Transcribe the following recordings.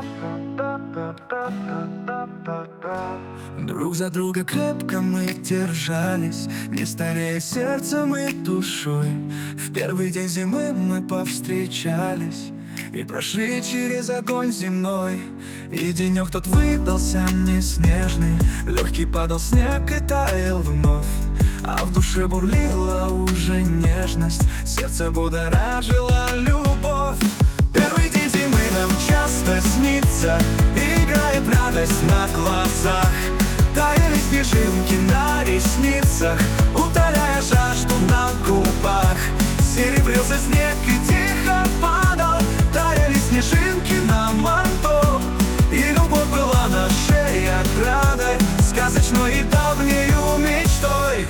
Друг за друга крепко мы держались, не старея сердцем и душой. В первый день зимы мы повстречались и прошли через огонь земной. И денек тот выдался мне снежный, легкий падал снег и таял вновь. А в душе бурлила уже нежность, сердце будоражила любовь. Первый день зимы нам часто снится, играет радость на глазах. Таяли снежинки на ресницах, утоляя жажду на губах. Серебрился снег и тихо падал, таяли снежинки на манто. И любовь была нашей отрадой, сказочной и давнею мечтой.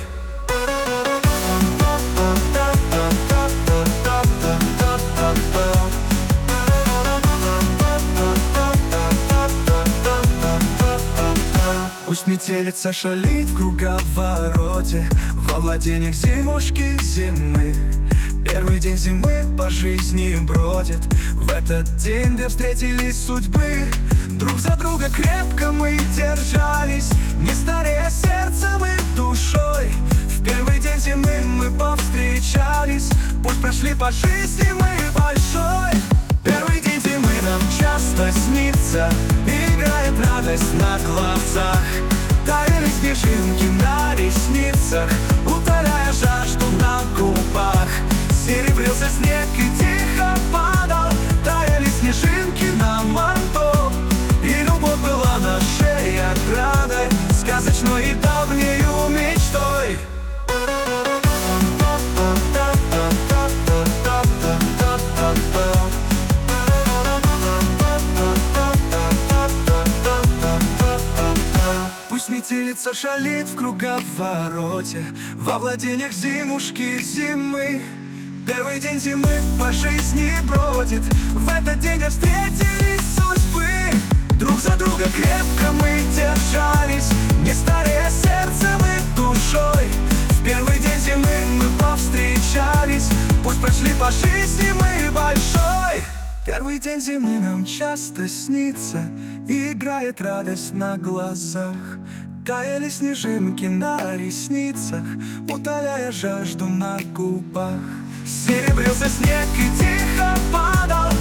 Пусть метелица шалит в круговороте, во владениях зимушки зимы. Первый день зимы по жизни бродит, в этот день, где встретились судьбы. Друг за друга крепко мы держались, не старея сердцем и душой. В первый день зимы мы повстречались, путь прошли по жизни мы большой. Первый день зимы нам часто снится, играет радость на глазах. Таяли снежинки на ресницах, утоляя жажду на губах. Серебрился снег и тихо падал, таяли снежинки на манто. И любовь была нашей отрадой, сказочной и давнею мечтой. Пусть метелица шалит в круговороте, во владениях зимушки зимы. Первый день зимы по жизни бродит, в этот день, где встретились судьбы. Друг за друга крепко мы держались, не старея сердцем и душой. В первый день зимы мы повстречались, путь прошли по жизни мы большой. Первый день зимы нам часто снится, и играет радость на глазах. Таяли снежинки на ресницах, утоляя жажду на губах. Серебрился снег и тихо падал,